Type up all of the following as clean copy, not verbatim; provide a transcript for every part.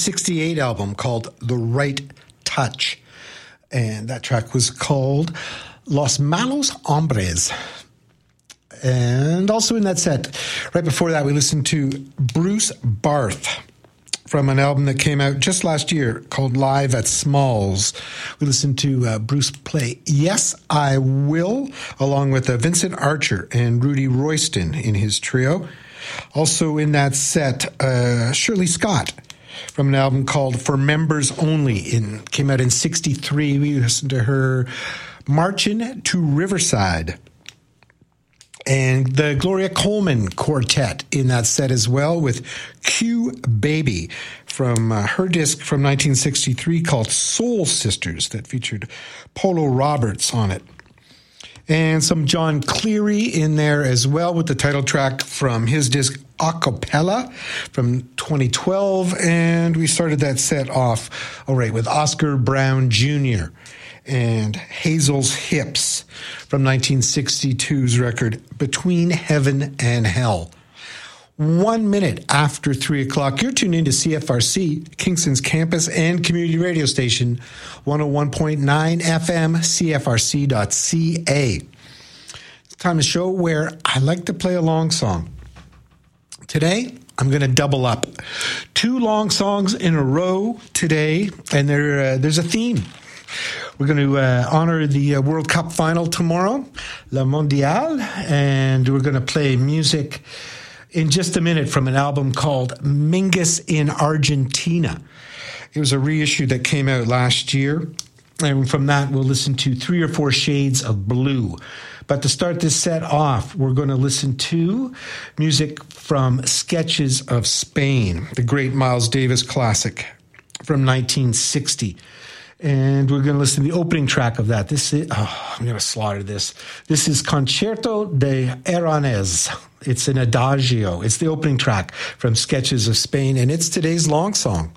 1968 album called The Right Touch. And that track was called Los Malos Hombres. And also in that set, right before that, we listened to Bruce Barth from an album that came out just last year called Live at Smalls. We listened to Bruce play Yes, I Will, along with Vincent Archer and Rudy Royston in his trio. Also in that set, Shirley Scott from an album called For Members Only. Came out in 1963. We listened to her Marchin' to Riverside. And the Gloria Coleman Quartet in that set as well with Q Baby from her disc from 1963 called Soul Sisters that featured Polo Roberts on it. And some John Cleary in there as well with the title track from his disc Acapella from 2012. And we started that set off, with Oscar Brown Jr. and Hazel's Hips from 1962's record Between Heaven and Hell. 1 minute after 3 o'clock, you're tuned into CFRC, Kingston's campus and community radio station, 101.9 FM, CFRC.ca. It's time to show where I like to play a long song. Today, I'm going to double up. 2 long songs in a row today, and there's a theme. We're going to honor the World Cup final tomorrow, La Mondiale, and we're going to play music in just a minute from an album called Mingus in Argentina. It was a reissue that came out last year, and from that we'll listen to 3 or 4 Shades of Blue. But to start this set off, we're going to listen to music from Sketches of Spain, the great Miles Davis classic from 1960. And we're going to listen to the opening track of that. I'm going to slaughter this. This is Concerto de Aranez. It's an adagio. It's the opening track from Sketches of Spain, and it's today's long song.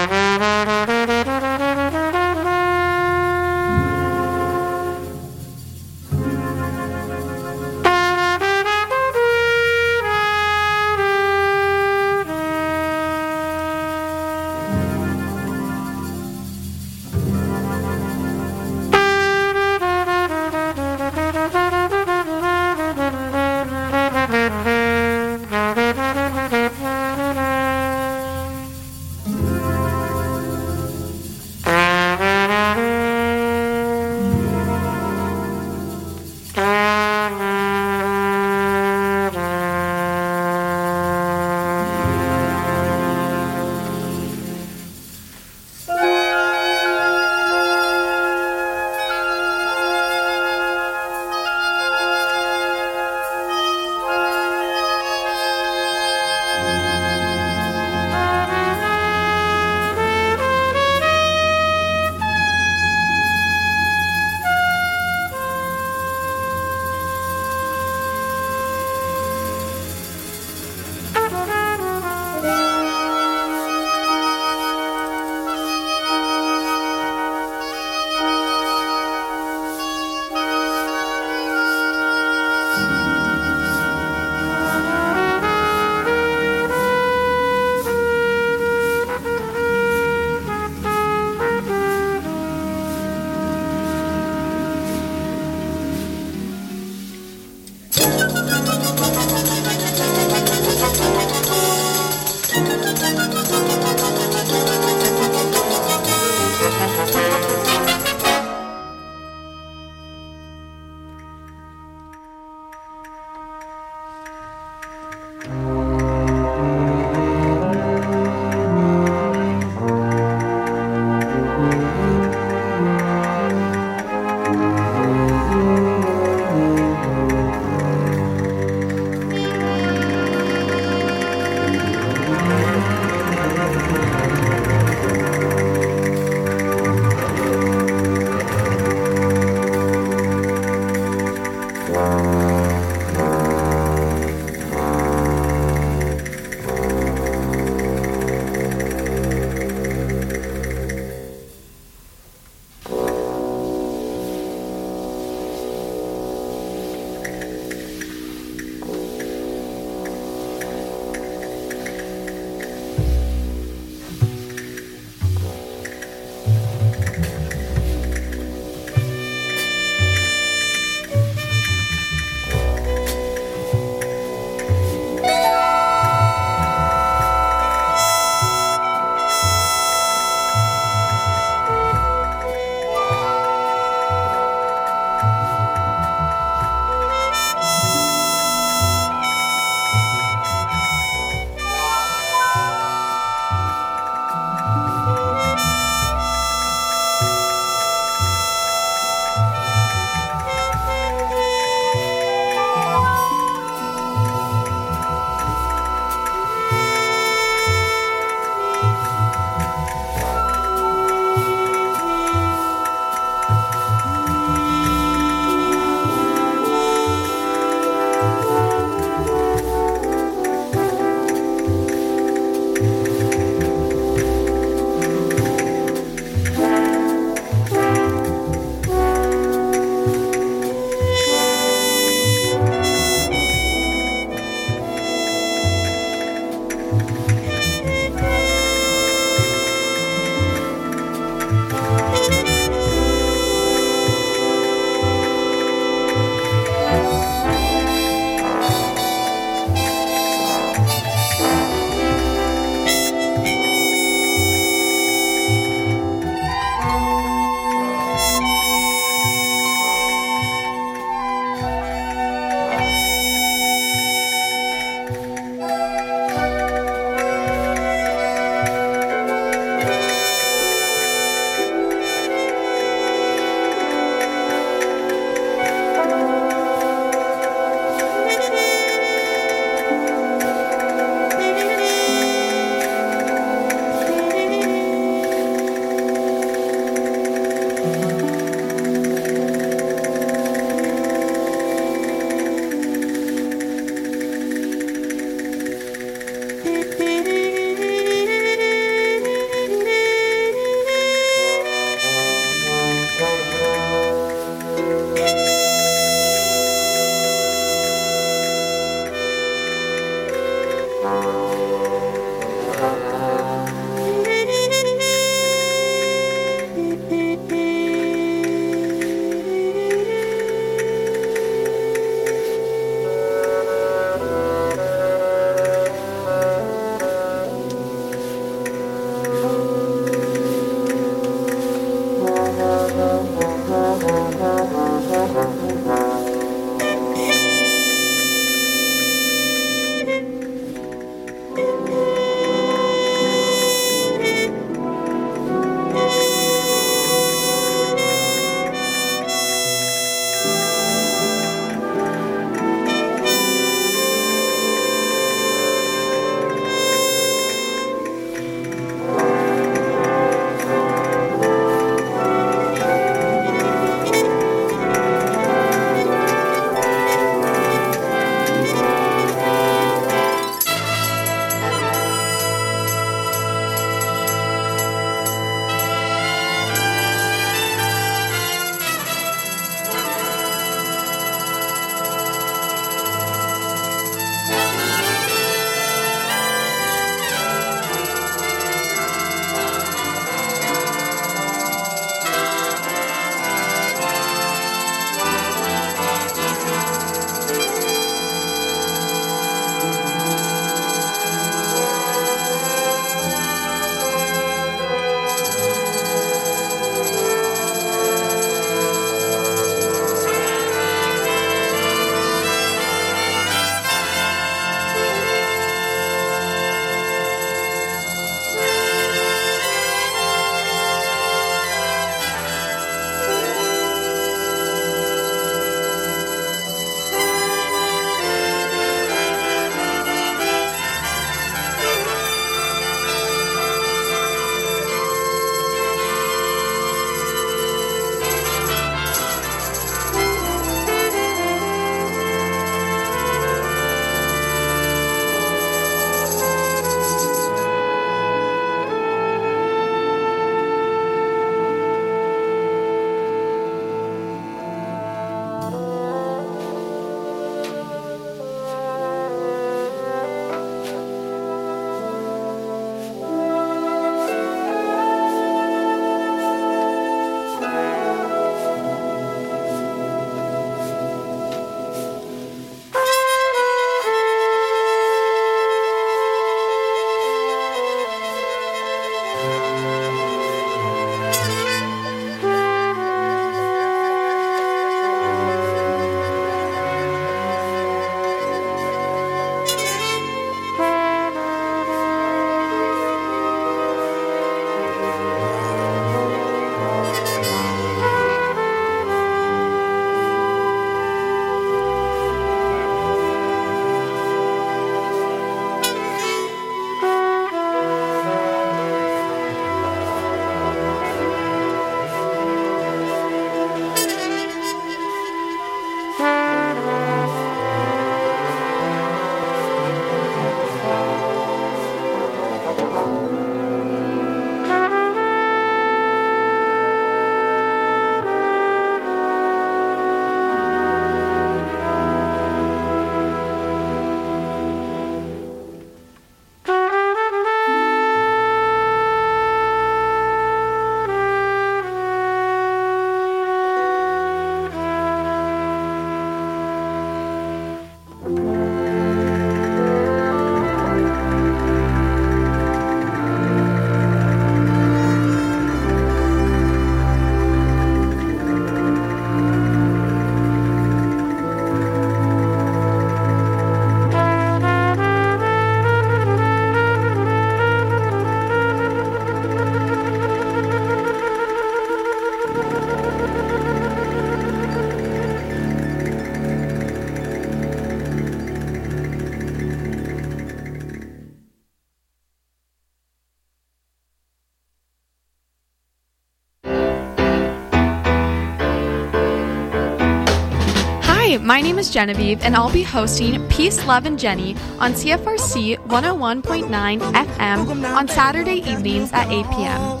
my name is Genevieve, and I'll be hosting Peace, Love, and Jenny on CFRC 101.9 FM on Saturday evenings at 8 p.m.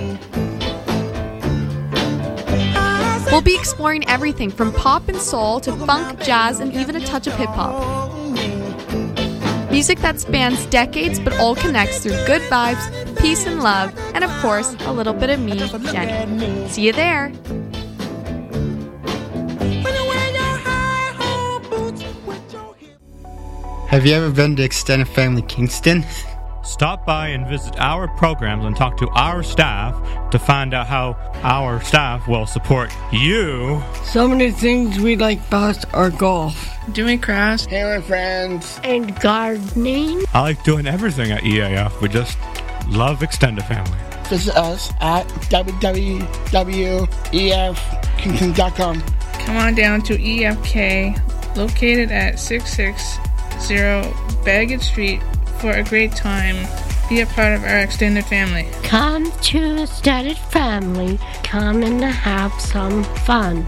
We'll be exploring everything from pop and soul to funk, jazz, and even a touch of hip-hop. Music that spans decades but all connects through good vibes, peace and love, and of course, a little bit of me, Jenny. See you there! Have you ever been to Extended Family Kingston? Stop by and visit our programs and talk to our staff to find out how our staff will support you. Some of the things we like best are golf, doing crafts, hanging with friends, and gardening. I like doing everything at EAF. We just love Extended Family. Visit us at www.efkingston.com. Come on down to EFK, located at 660 Baggett Street, for a great time. Be a part of our extended family. Come to Extended Family. Come and have some fun.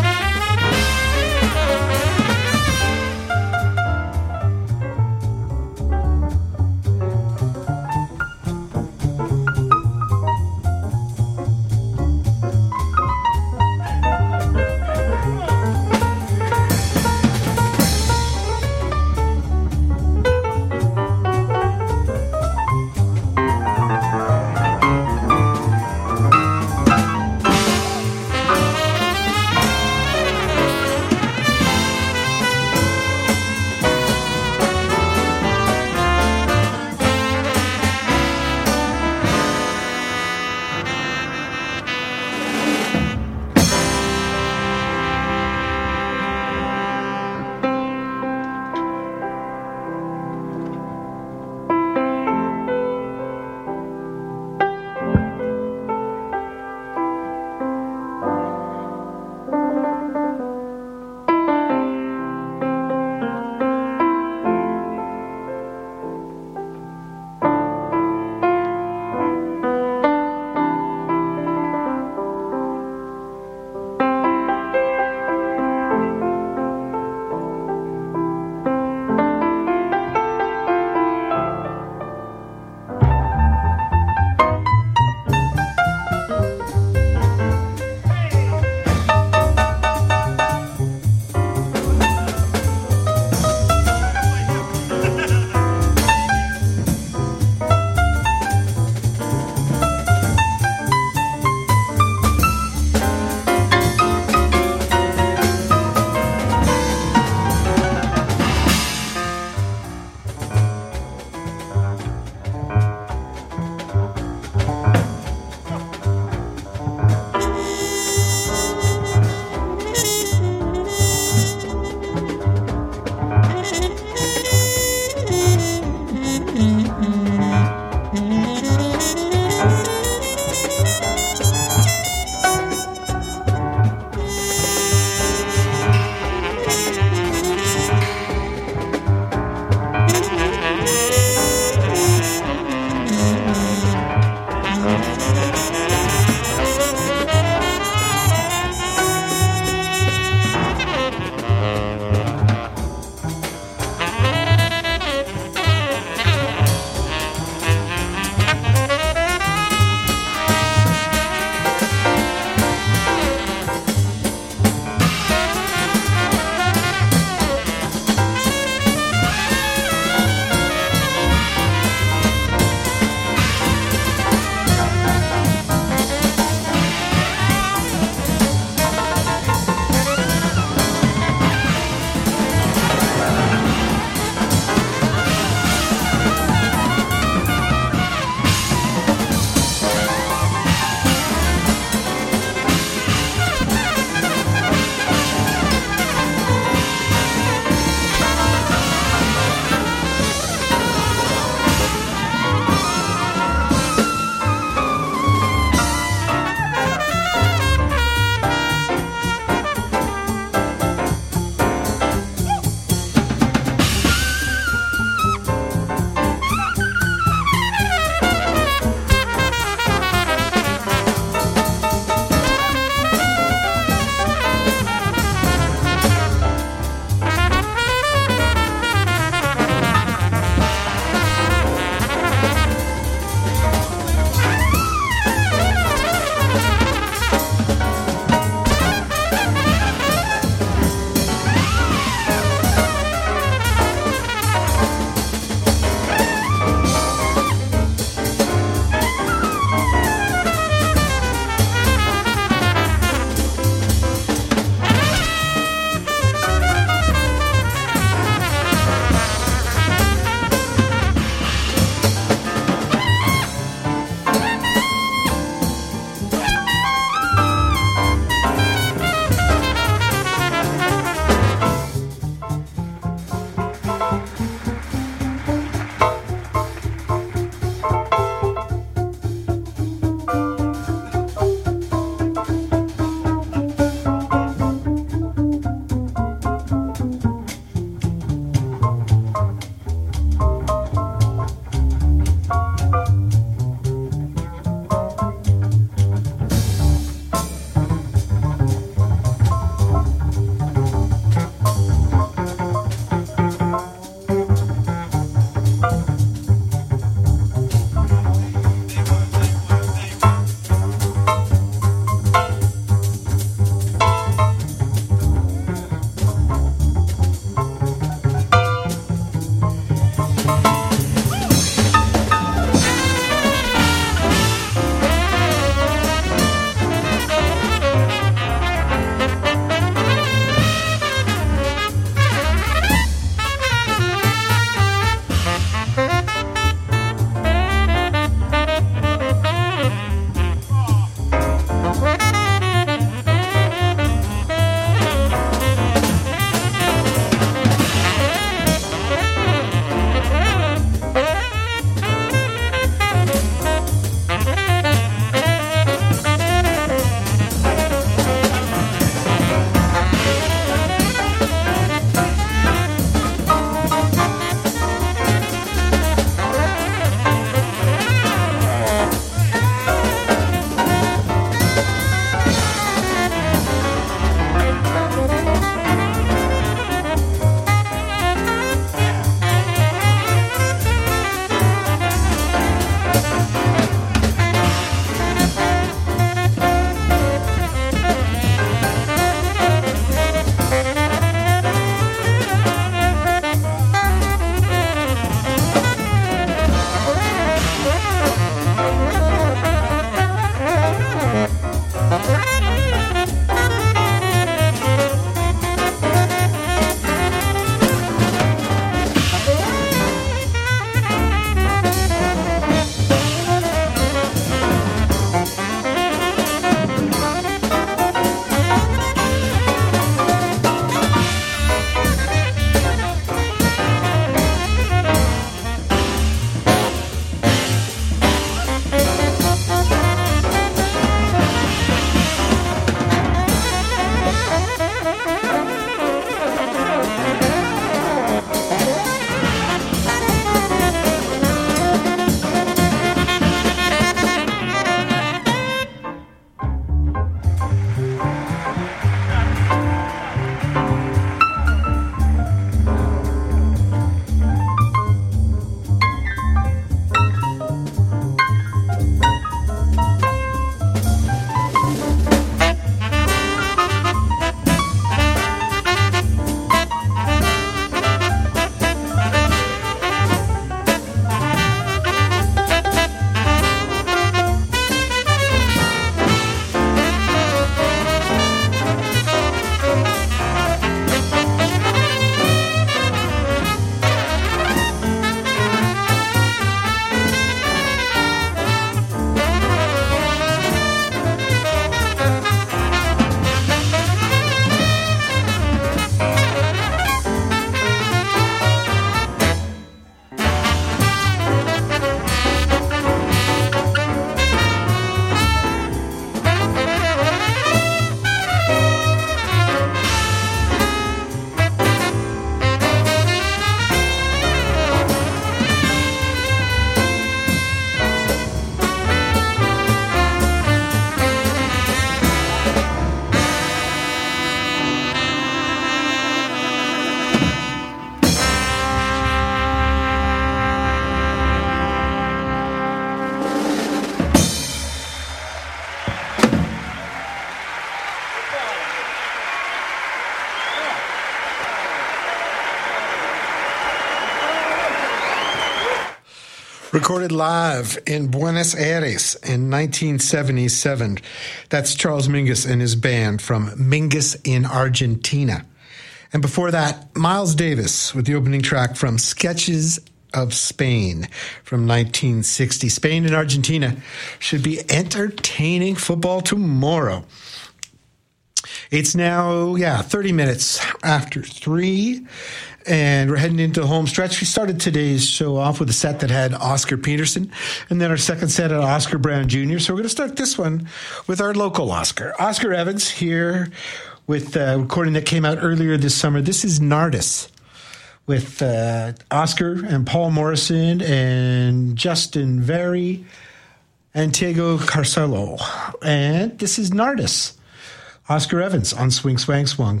Recorded live in Buenos Aires in 1977. That's Charles Mingus and his band from Mingus in Argentina. And before that, Miles Davis with the opening track from Sketches of Spain from 1960. Spain and Argentina should be entertaining football tomorrow. It's now, 30 minutes after 3, and we're heading into the home stretch. We started today's show off with a set that had Oscar Peterson, and then our second set had Oscar Brown Jr. So we're going to start this one with our local Oscar. Oscar Evans here with a recording that came out earlier this summer. This is Nardis with Oscar and Paul Morrison and Justin Very and Diego Carcelo. And this is Nardis. Oscar Evans on Swing, Swang, Swung.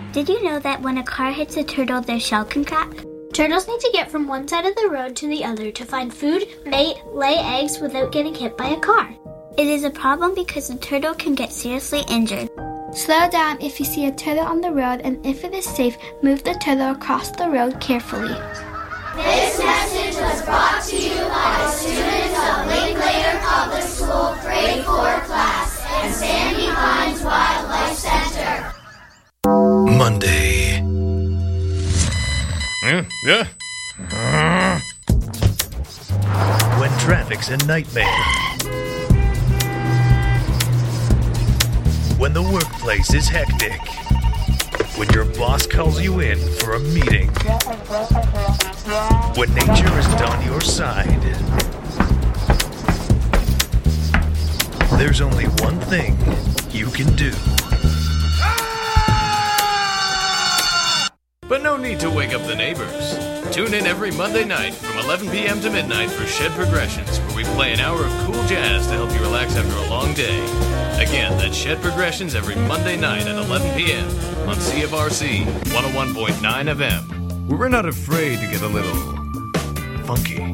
Did you know that when a car hits a turtle, their shell can crack? Turtles need to get from one side of the road to the other to find food, mate, lay eggs without getting hit by a car. It is a problem because the turtle can get seriously injured. Slow down if you see a turtle on the road, and if it is safe, move the turtle across the road carefully. This message was brought to you by the students of Linklater Public School Grade 4 class and Sandy Pines Wildlife Center. Monday. When traffic's a nightmare. When the workplace is hectic. When your boss calls you in for a meeting. When nature isn't on your side. There's only one thing you can do. But no need to wake up the neighbors. Tune in every Monday night from 11 p.m. to midnight for Shed Progressions, where we play an hour of cool jazz to help you relax after a long day. Again, that's Shed Progressions every Monday night at 11 p.m. on CFRC 101.9 FM, where we're not afraid to get a little funky.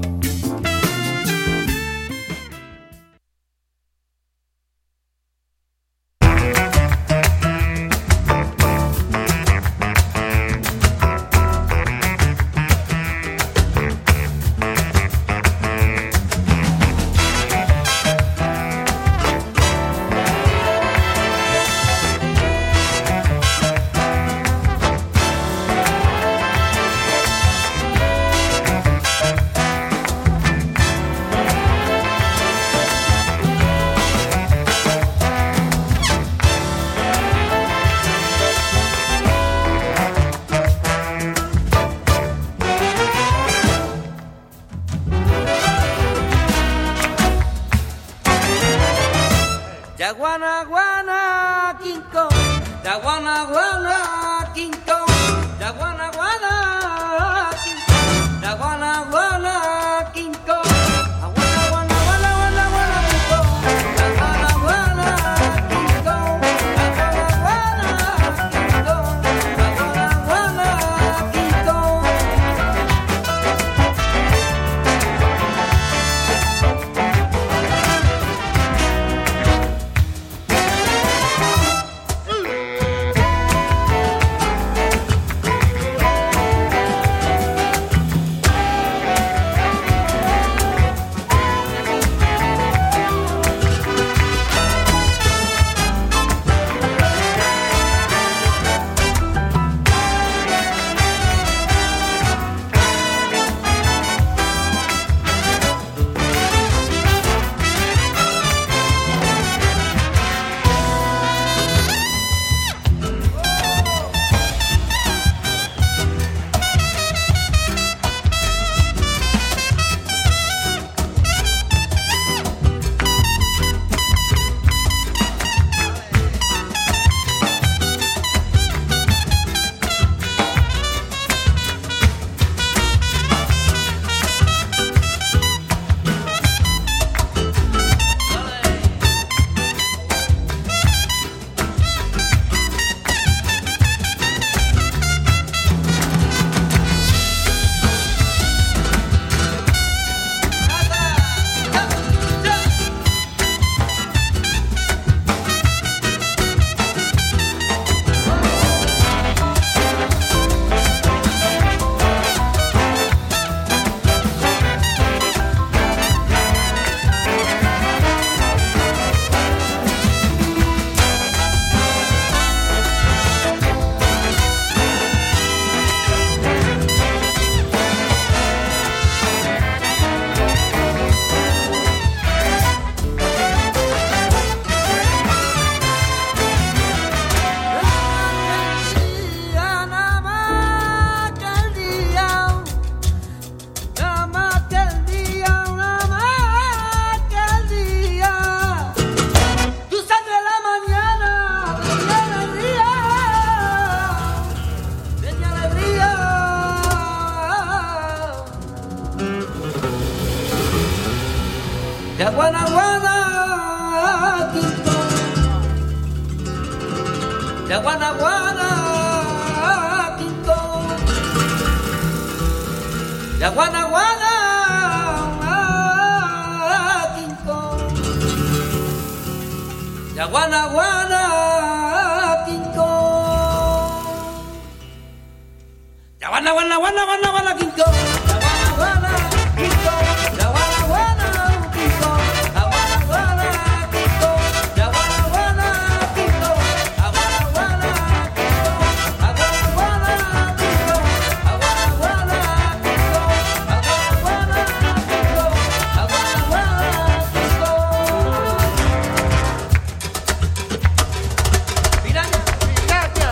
La guana guana La guana guana, King Kong. La guana guana, King Kong. La guana guana guana guana guana, King Kong. La guana guana, King Kong. La guana guana, King Kong. La guana guana, King Kong. La guana guana, King Kong. La guana guana, King Kong. La guana guana, King Kong. La guana guana, King Kong. La guana guana, King Kong. La guana guana, King Kong. Piraña, piraña.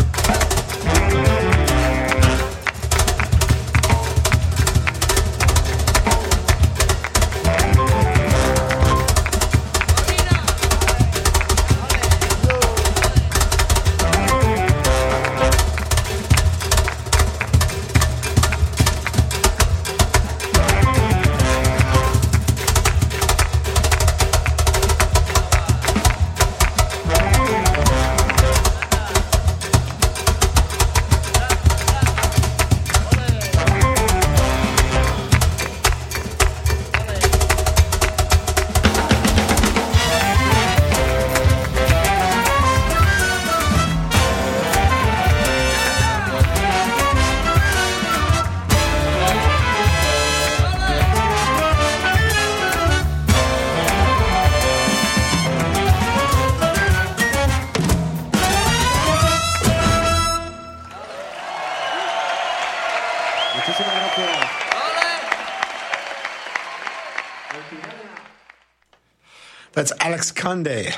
That's Alex Conde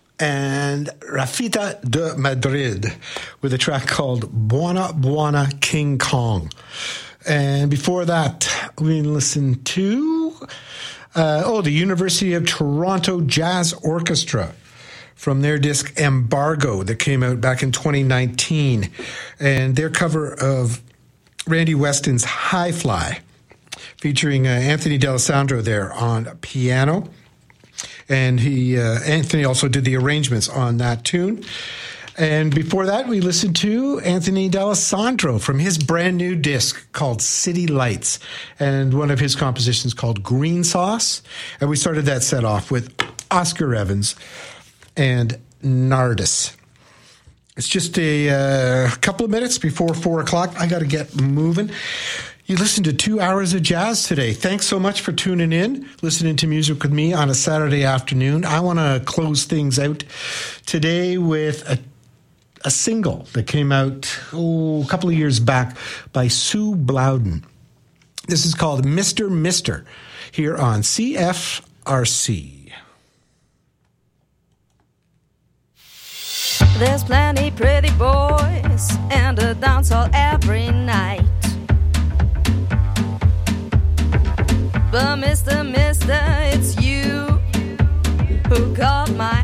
and Rafita de Madrid with a track called Buona Buona King Kong. And before that, we listened to the University of Toronto Jazz Orchestra from their disc Embargo that came out back in 2019. And their cover of Randy Weston's High Fly, featuring Anthony D'Alessandro there on piano. And Anthony also did the arrangements on that tune. And before that, we listened to Anthony D'Alessandro from his brand new disc called City Lights, and one of his compositions called Green Sauce. And we started that set off with Oscar Evans and Nardis. It's just a couple of minutes before 4 o'clock. I got to get moving. You listened to 2 hours of jazz today. Thanks so much for tuning in, listening to music with me on a Saturday afternoon. I want to close things out today with a single that came out a couple of years back by Sue Blowden. This is called Mr. Mister here on CFRC. There's plenty pretty boys and a dance hall every night. But Mr. Mister, it's you who caught my